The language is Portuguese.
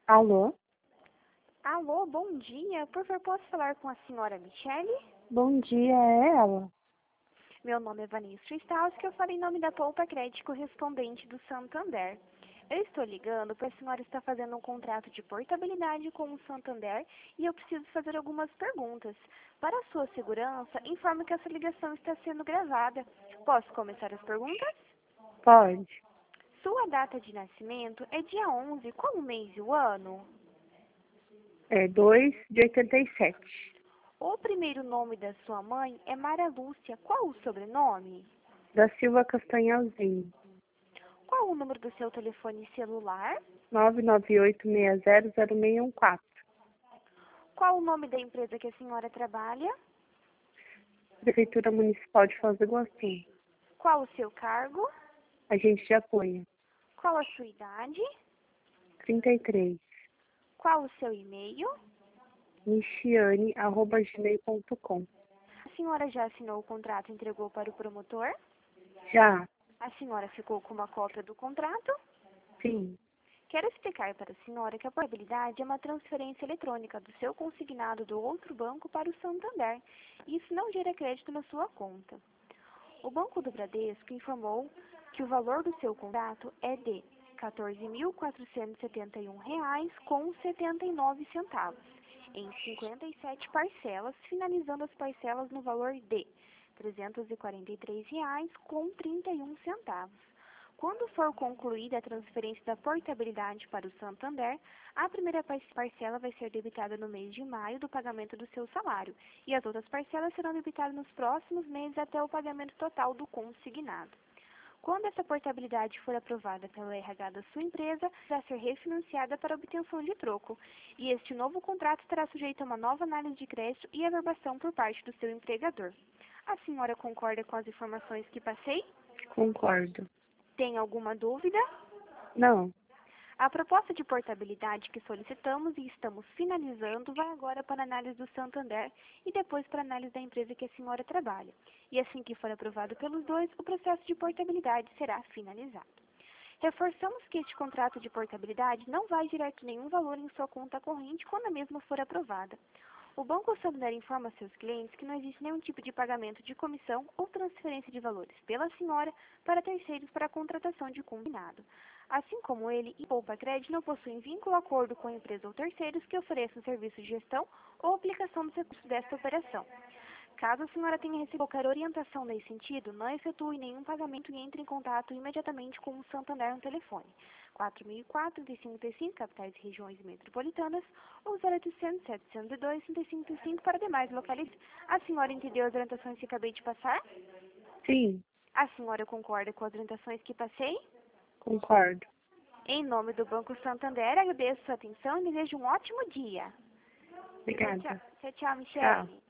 Alô? Alô, bom dia. Por favor, posso falar com a senhora Michele? Bom dia, é ela? Meu nome é Vanessa Strauss, que eu falo em nome da Poupa Crédito correspondente do Santander. Eu estou ligando porque a senhora está fazendo um contrato de portabilidade com o Santander e eu preciso fazer algumas perguntas. Para a sua segurança, informo que essa ligação está sendo gravada. Posso começar as perguntas? Pode. Sua data de nascimento é dia 11. Qual o mês e o ano? É 2 de 87. O primeiro nome da sua mãe é Mara Lúcia. Qual o sobrenome? Da Silva Castanhalzinho. Qual o número do seu telefone celular? 998600614. Qual o nome da empresa que a senhora trabalha? Prefeitura Municipal de Foz do Iguaçu. Qual o seu cargo? Agente de apoio. Qual a sua idade? 33. Qual o seu e-mail? michiane@gmail.com. A senhora já assinou o contrato e entregou para o promotor? Já? A senhora ficou com uma cópia do contrato? Sim. Quero explicar para a senhora que a portabilidade é uma transferência eletrônica do seu consignado do outro banco para o Santander. Isso não gera crédito na sua conta. O Banco do Bradesco informou que o valor do seu contrato é de R$ 14.471,79, em 57 parcelas, finalizando as parcelas no valor de R$ 343,31. Quando for concluída a transferência da portabilidade para o Santander, a primeira parcela vai ser debitada no mês de maio do pagamento do seu salário, e as outras parcelas serão debitadas nos próximos meses até o pagamento total do consignado. Quando essa portabilidade for aprovada pela RH da sua empresa, vai ser refinanciada para obtenção de troco, e este novo contrato estará sujeito a uma nova análise de crédito e averbação por parte do seu empregador. A senhora concorda com as informações que passei? Concordo. Tem alguma dúvida? Não. A proposta de portabilidade que solicitamos e estamos finalizando vai agora para a análise do Santander e depois para a análise da empresa que a senhora trabalha. E assim que for aprovado pelos dois, o processo de portabilidade será finalizado. Reforçamos que este contrato de portabilidade não vai gerar nenhum valor em sua conta corrente quando a mesma for aprovada. O Banco Santander informa a seus clientes que não existe nenhum tipo de pagamento de comissão ou transferência de valores pela senhora para terceiros para a contratação de combinado. Assim como ele e Poupa Crédito não possuem vínculo ou acordo com a empresa ou terceiros que ofereçam serviço de gestão ou aplicação dos recursos desta operação. Caso a senhora tenha recebido qualquer orientação nesse sentido, não efetue nenhum pagamento e entre em contato imediatamente com o Santander no telefone 4004-3535, capitais e regiões metropolitanas, ou 0800-702-3535 para demais localidades. A senhora entendeu as orientações que acabei de passar? Sim. A senhora concorda com as orientações que passei? Concordo. Em nome do Banco Santander, agradeço a sua atenção e desejo um ótimo dia. Obrigada. Tchau, tchau, Tchau. Michele.